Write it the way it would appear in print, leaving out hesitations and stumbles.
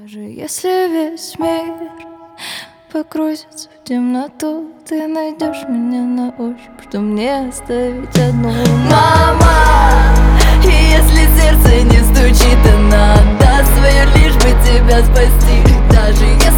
Даже если весь мир погрузится в темноту, ты найдешь меня на ощупь, что мне оставить одну. Мама, и если сердце не стучит, она отдаст свое, лишь бы тебя спасти. Даже если